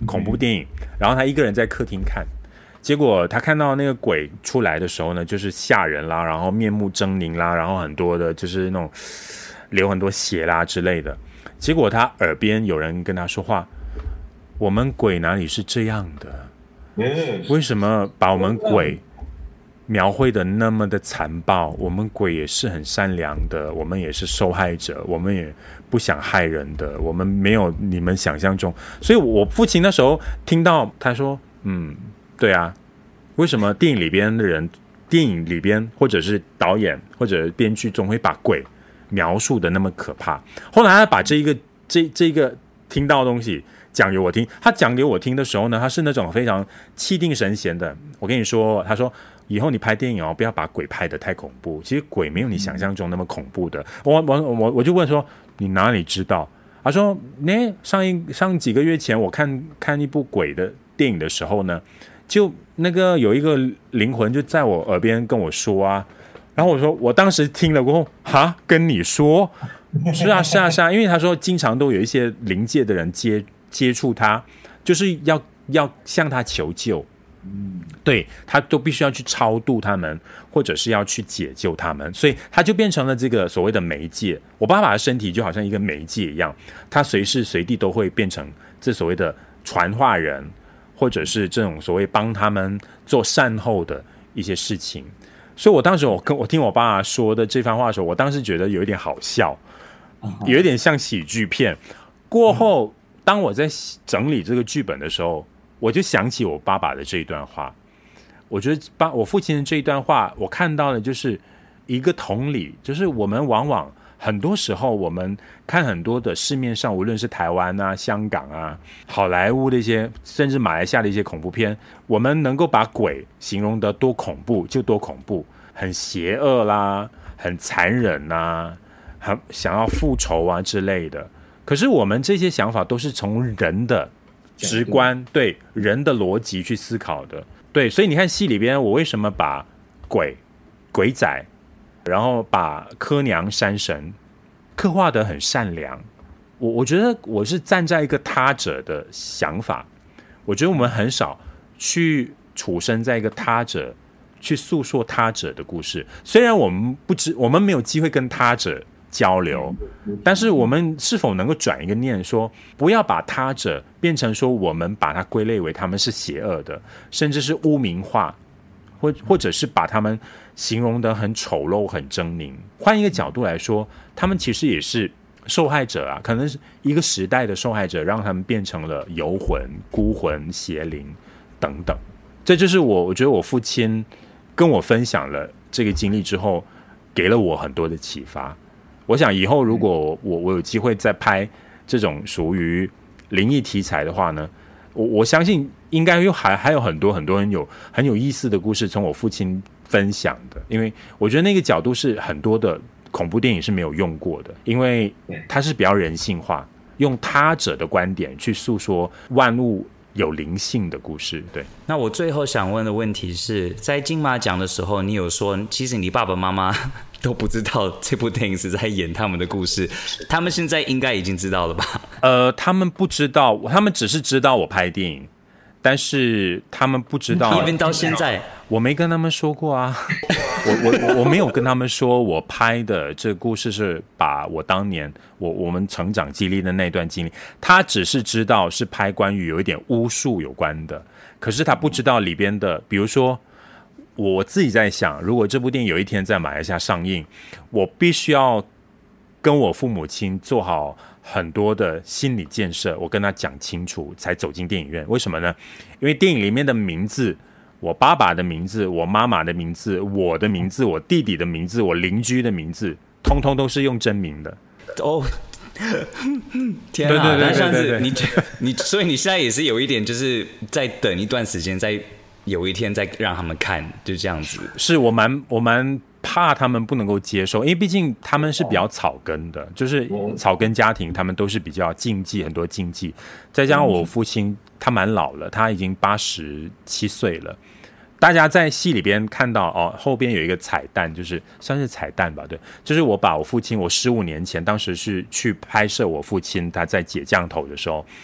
恐怖电影，然后他一个人在客厅看，结果他看到那个鬼出来的时候呢，就是吓人啦，然后面目狰狞啦，然后很多的就是那种流很多血啦之类的。结果他耳边有人跟他说话，我们鬼哪里是这样的？为什么把我们鬼描绘的那么的残暴？我们鬼也是很善良的，我们也是受害者，我们也不想害人的，我们没有你们想象中。所以我父亲那时候听到他说，嗯，对啊，为什么电影里边的人，电影里边或者是导演或者编剧总会把鬼描述的那么可怕？后来他把这一个这这一个听到的东西讲给我听，他讲给我听的时候呢，他是那种非常气定神闲的。我跟你说，他说以后你拍电影哦，不要把鬼拍得太恐怖。其实鬼没有你想象中那么恐怖的。我我我我就问说，你哪里知道？他说，呢、欸，上一上几个月前我看看一部鬼的电影的时候呢，就那个有一个灵魂就在我耳边跟我说啊，然后我说，我当时听了过后，哈，跟你说，是啊是啊是啊，因为他说经常都有一些灵界的人接。接触他，就是要要向他求救，嗯，对，他都必须要去超度他们，或者是要去解救他们，所以他就变成了这个所谓的媒介。我爸爸的身体就好像一个媒介一样，他随时随地都会变成这所谓的传话人，或者是这种所谓帮他们做善后的一些事情。所以我当时我跟我听我爸爸说的这番话的时候，我当时觉得有一点好笑，有一点像喜剧片。过后。当我在整理这个剧本的时候，我就想起我爸爸的这一段话。我觉得爸我父亲的这一段话，我看到的就是一个同理，就是我们往往很多时候，我们看很多的市面上，无论是台湾啊、香港啊、好莱坞的一些，甚至马来西亚的一些恐怖片，我们能够把鬼形容得多恐怖就多恐怖，很邪恶啦，很残忍啊，很想要复仇啊之类的。可是我们这些想法都是从人的直观对人的逻辑去思考的，对，所以你看戏里边，我为什么把鬼、鬼仔，然后把柯娘、山神刻画得很善良，我我觉得我是站在一个他者的想法，我觉得我们很少去处身在一个他者，去诉说他者的故事。虽然我们不知，我们没有机会跟他者交流，但是我们是否能够转一个念，说不要把他者变成说我们把它归类为他们是邪恶的，甚至是污名化，或或者是把他们形容得很丑陋、很狰狞。换一个角度来说，他们其实也是受害者啊，可能是一个时代的受害者，让他们变成了游魂、孤魂、邪灵等等。这就是我，我觉得我父亲跟我分享了这个经历之后，给了我很多的启发。我想以后如果我我有机会再拍这种属于灵异题材的话呢，我我相信应该有还还有很多很多人有很有意思的故事从我父亲分享的，因为我觉得那个角度是很多的恐怖电影是没有用过的，因为它是比较人性化，用他者的观点去诉说万物有灵性的故事。对， 那我最后想问的问题是，在金马奖的时候，你有说其实你爸爸妈妈都不知道这部电影是在演他们的故事，他们现在应该已经知道了吧？ 呃，他们不知道，他们只是知道我拍电影，但是他们不知道。 even 到现在， 我没跟他们说过啊，我我我没有跟他们说我拍的这个故事是把我当年我我们成长经历的那段经历，他只是知道是拍关于有一点巫术有关的，可是他不知道里边的，比如说。我自己在想，如果这部电影有一天在马来西亚上映，我必须要跟我父母亲做好很多的心理建设，我跟他讲清楚才走进电影院。为什么呢？因为电影里面的名字，我爸爸的名字，我妈妈的名字，我的名字，我弟弟的名字，我邻居的名字，通通都是用真名的。 哦，天啊！对对对对对对，你你所以你现在也是有一点，就是在等一段时间，在。有一天再让他们看，就这样子。 是我蛮我蛮怕他们不能够接受，因为毕竟他们是比较草根的，就是草根家庭，他们都是比较禁忌，很多禁忌。再加上我父亲他蛮老了，他已经八十七岁了。大家在戏里边看到哦，后边有一个彩蛋，就是算是彩蛋吧，对，就是我把我父亲，我十五年前当时是去拍摄我父亲他在解降头的时候。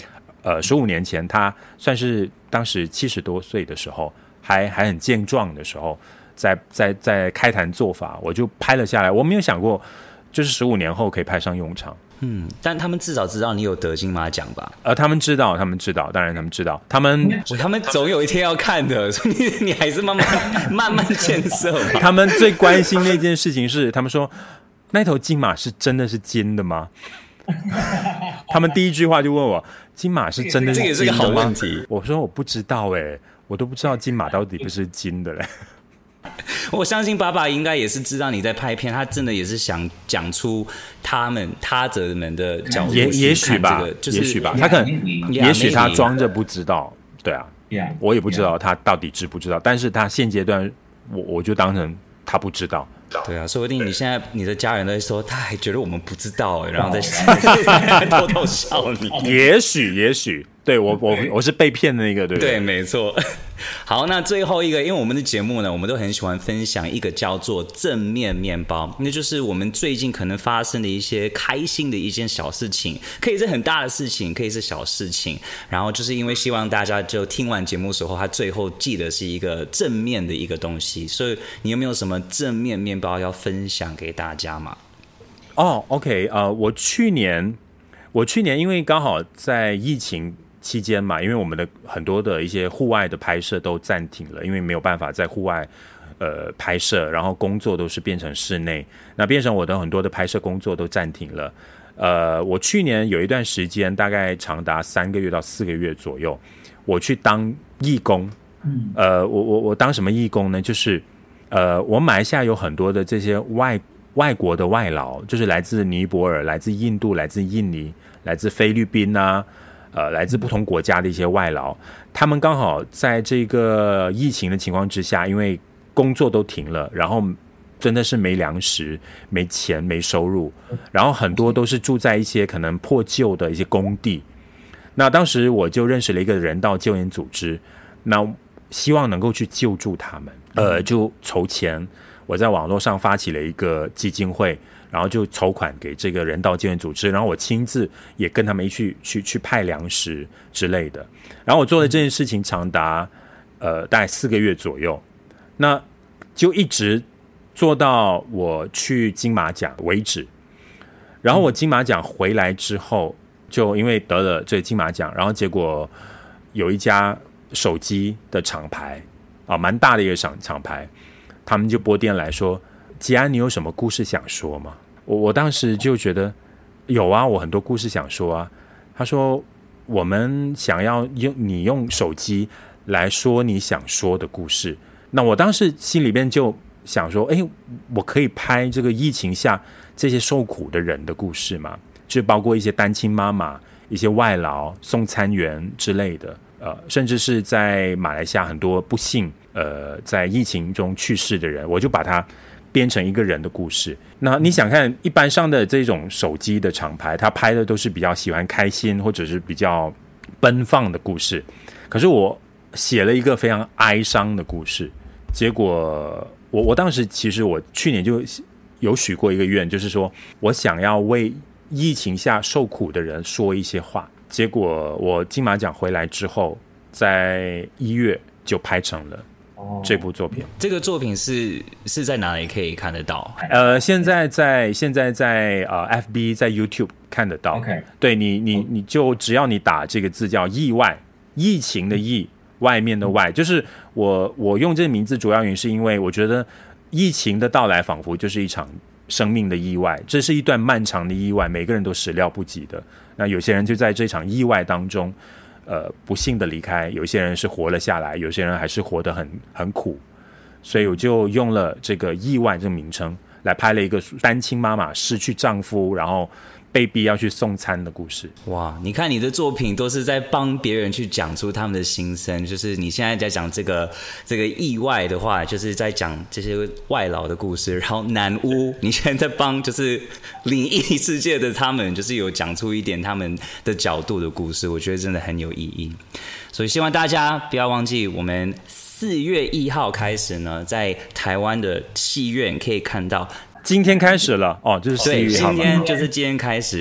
呃十五年前，他算是当时七十多岁的时候，还还很健壮的时候，在在在开坛做法，我就拍了下来。我没有想过，就是十五年后可以派上用场。 嗯，但他们至少知道你有得金马奖吧？ 呃，他们知道，他们知道，当然他们知道，他们他们总有一天要看的，所以你你还是慢慢慢慢建设吧。 他们最关心的一件事情是，他们说那头金马是真的是金的吗？他们第一句话就问我，金马是真的是金的吗？ 这也是个好问题。 我说我不知道哎、欸，我都不知道金马到底不是金的嘞。 我相信爸爸应该也是知道你在拍片，他真的也是想讲出他们他者们的角度、這個， 也也许吧，就是、也许吧，他可能 yeah, 也许他装着不知道，对啊， yeah, 我也不知道他到底知不知道，但是他现阶段我我就当成他不知道。 对啊，说不定你现在你的家人在说，他还觉得我们不知道，然后在偷偷笑你。 也许，也许，对我我我是被骗的那个，对不对？ 对，没错。好，那最后一个，因为我们的节目呢，我们都很喜欢分享一个叫做正面面包，那就是我们最近可能发生的一些开心的一件小事情，可以是很大的事情，可以是小事情。然后就是因为希望大家就听完节目的时候，他最后记得是一个正面的一个东西。所以你有没有什么正面面包要分享给大家嘛？ 哦、oh, ，OK， 呃，我去年我去年因为刚好在疫情期间嘛，因为我们的很多的一些户外的拍摄都暂停了，因为没有办法在户外呃拍摄，然后工作都是变成室内，那变成我的很多的拍摄工作都暂停了。呃，我去年有一段时间，大概长达三个月到四个月左右，我去当义工。嗯，呃，我我我当什么义工呢？就是呃，我马来西亚有很多的这些外外国的外劳，就是来自尼泊尔、来自印度、来自印尼、来自菲律宾啊。呃，来自不同国家的一些外劳，他们刚好在这个疫情的情况之下，因为工作都停了，然后真的是没粮食、没钱、没收入，然后很多都是住在一些可能破旧的一些工地。那当时我就认识了一个人道救援组织，那希望能够去救助他们，呃，就筹钱。我在网络上发起了一个基金会。然后就筹款给这个人道救援组织，然后我亲自也跟他们一起去去派粮食之类的。然后我做了这件事情长达呃大概四个月左右，那就一直做到我去金马奖为止。然后我金马奖回来之后，就因为得了这金马奖，然后结果有一家手机的厂牌啊，蛮大的一个厂厂牌，他们就拨电来说。吉安，你有什么故事想说吗？我我当时就觉得有啊，我很多故事想说啊。他说我们想要用你用手机来说你想说的故事。那我当时心里边就想说，哎，我可以拍这个疫情下这些受苦的人的故事嘛？就包括一些单亲妈妈、一些外劳、送餐员之类的，呃，甚至是在马来西亚很多不幸呃在疫情中去世的人，我就把它。编成一个人的故事。那你想看一般上的这种手机的厂牌，他拍的都是比较喜欢开心或者是比较奔放的故事，可是我写了一个非常哀伤的故事。结果我我当时其实我去年就有许过一个愿，就是说我想要为疫情下受苦的人说一些话。结果我金马奖回来之后，在一月就拍成了这部作品。 这个作品是是在哪里可以看得到？ 呃，现在在现在在呃 F B 在 YouTube 看得到。 OK， 对你你你就只要你打这个字叫意外，疫情的疫，外面的外，就是我我用这个名字主要原因是因为我觉得疫情的到来仿佛就是一场生命的意外，这是一段漫长的意外，每个人都始料不及的。那有些人就在这场意外当中。呃，不幸的离开，有些人是活了下来，有些人还是活得很很苦，所以我就用了这个意外这个名称来拍了一个单亲妈妈失去丈夫，然后被逼要去送餐的故事。 哇，你看你的作品都是在帮别人去讲出他们的心声，就是你现在在讲这个这个意外的话，就是在讲这些外劳的故事，然后南屋你现在在帮就是灵异世界的他们，就是有讲出一点他们的角度的故事，我觉得真的很有意义。所以希望大家不要忘记，我们四月一号开始呢，在台湾的戏院可以看到。 今天开始了哦，就是四月一号。 对，今天就是今天开始。对。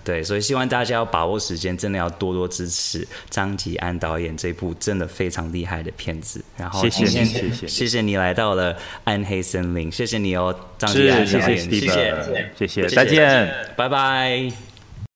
对，所以希望大家要把握时间，真的要多多支持张吉安导演这部真的非常厉害的片子。然后谢谢今天谢谢谢谢你来到了暗黑森林，谢谢你哦，张吉安导演， 谢谢 Steve， 谢谢， 谢谢，再见， 拜拜。